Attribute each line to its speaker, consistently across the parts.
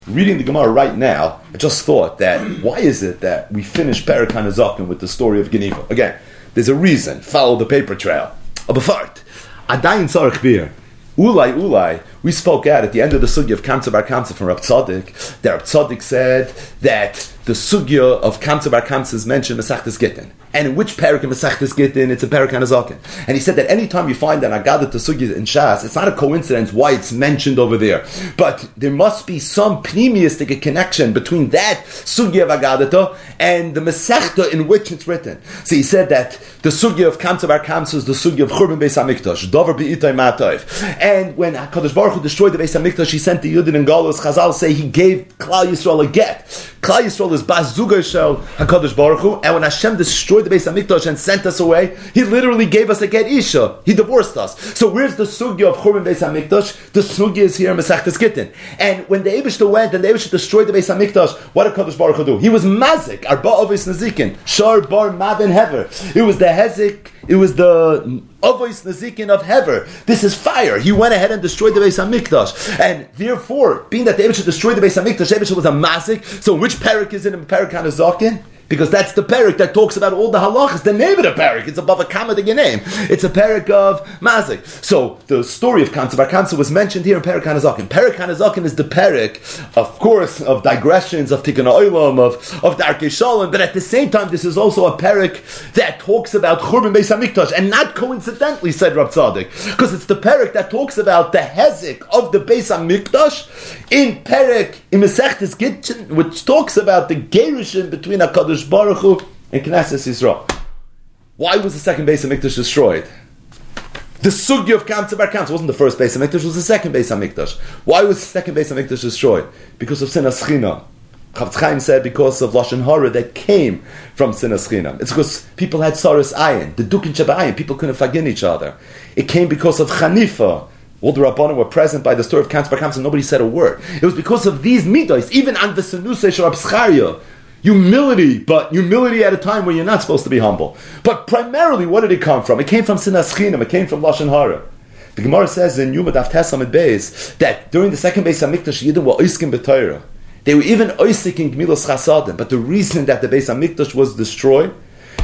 Speaker 1: Reading the Gemara right now, I just thought that why is it that we finish Perek HaNezakim with the story of Geniva? Again, there's a reason. Follow the paper trail. Abafart. Adayin Tzarech Bir. Ulai, we spoke at the end of the sugya of Kamsa Bar Kamsa from Rab Tzaddik, that Rab Tzaddik said that the sugya of Kamsa Bar Kamsa is mentioned in Masechtas Gittin. And in which parak in Masechtas Gittin, it's a Perek HaNezakim. And he said that anytime you find an Agadah to sugya in Shas, it's not a coincidence why it's mentioned over there. But there must be some pneumistic connection between that sugya of Agadah and the Masechta in which it's written. So he said that the sugya of Kamsa Bar Kamsa is the sugya of Churban Beis HaMikdash, Dover Be'itay Ma'atayv. And when HaKadosh Baruch Hu destroyed the Beis HaMikdash, he sent the Yudin and Galus. Chazal say he gave Klal Yisrael a get. Klal Yisrael is Bas Zugay Shel HaKadosh Baruch Hu. And when Hashem destroyed the Beis HaMikdash and sent us away, he literally gave us a get Isha. He divorced us. So where's the sugya of Churban Beis HaMikdash? The sugya is here in Masechtas Gittin. And when the Eibishter went and the Eibishter destroyed the Beis HaMikdash, what did HaKadosh Baruch Hu do? He was Mazik, Arba Ovis Nazikin, Shar Bar Mavin Hever. It was the Hezik, it was the Ovois Nazikin of Hever. This is fire. He went ahead and destroyed the Beis HaMikdash. And therefore, being that the Eibishter destroyed the Beis HaMikdash, the Eibishter was a Mazik. So which parak is it in Perek HaNezakim? Because that's the parak that talks about all the halachas. The name of the parak, it's above a comma to your name. It's a parak of Mazik. So the story of Kamsa Bar Kamsa was mentioned here in Perek HaNezakim. Perek HaNezakim is the parak, of course, of digressions, of Tikkun Olam, of Darkei Shalom, but at the same time, this is also a parak that talks about Churban Beis HaMikdash, and not coincidentally, said Rab Tzaddik, because it's the parak that talks about the Hezik of the Beis HaMikdash in Perek, in Masechtas Gittin, which talks about the Gerushin between HaKadosh Baruch Hu and Knesset Yisrael. Why was the second Beis HaMikdash destroyed? The sugya of Kamsa Bar Kamsa wasn't the first Beis HaMikdash, it was the second Beis HaMikdash. Why was the second Beis HaMikdash destroyed? Because of Sinas Chinam. Chavetz Chaim said because of Lashon Hara that came from Sinas Chinam. It's because people had Saras Ayin, the Dukin Shabayin, people couldn't forgive each other. It came because of Chanifa. All the Rabbanim were present by the story of Kamsa Bar Kamsa, nobody said a word. It was because of these midos, even on the Senusei Shel Rab Zcharia. Humility, but humility at a time where you're not supposed to be humble. But primarily, what did it come from? It came from Sinas Chinam, it came from Lashon Hara. The Gemara says in Yuma Daf Tes Amud Beis that during the second Beis HaMikdash, Yidden were oiskim b'Torah. They were even oisik in Gemilas Chasadim. But the reason that the Beis HaMikdash was destroyed,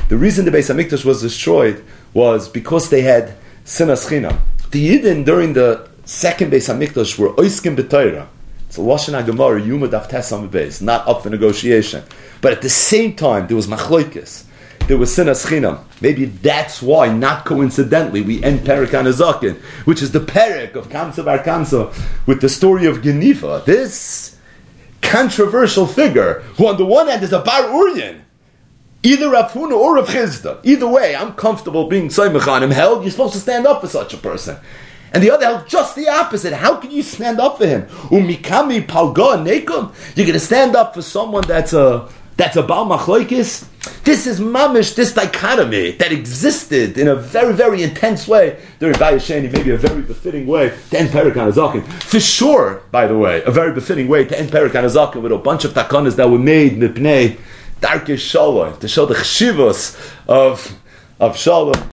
Speaker 1: was because they had Sinas Chinam. The Yidden during the second Beis HaMikdash were oiskim b'Torah. It's a Lashon HaGemara, Yuma Daf Tes Amud Beis, not up for negotiation. But at the same time, there was Machloikis. There was Sinas Chinam. Maybe that's why, not coincidentally, we end Perek HaNezakim, which is the Perek of Kamsa Bar Kamsa, with the story of Geniva. This controversial figure, who on the one hand is a Bar Uryan, either Rav Huna or Rav Chizda. Either way, I'm comfortable being Soymech on him. Held, you're supposed to stand up for such a person. And the other held just the opposite. How can you stand up for him? Umikami palga nekum. You're going to stand up for someone that's a Baal Machloikis? This is mamish, this dichotomy that existed in a very, very intense way during Bayesheni, maybe a very befitting way to end Perek HaNezakim. For sure, by the way, a very befitting way to end Perek HaNezakim with a bunch of takanas that were made mipnei Darkei Shalom, to show the chshivos of Shalom.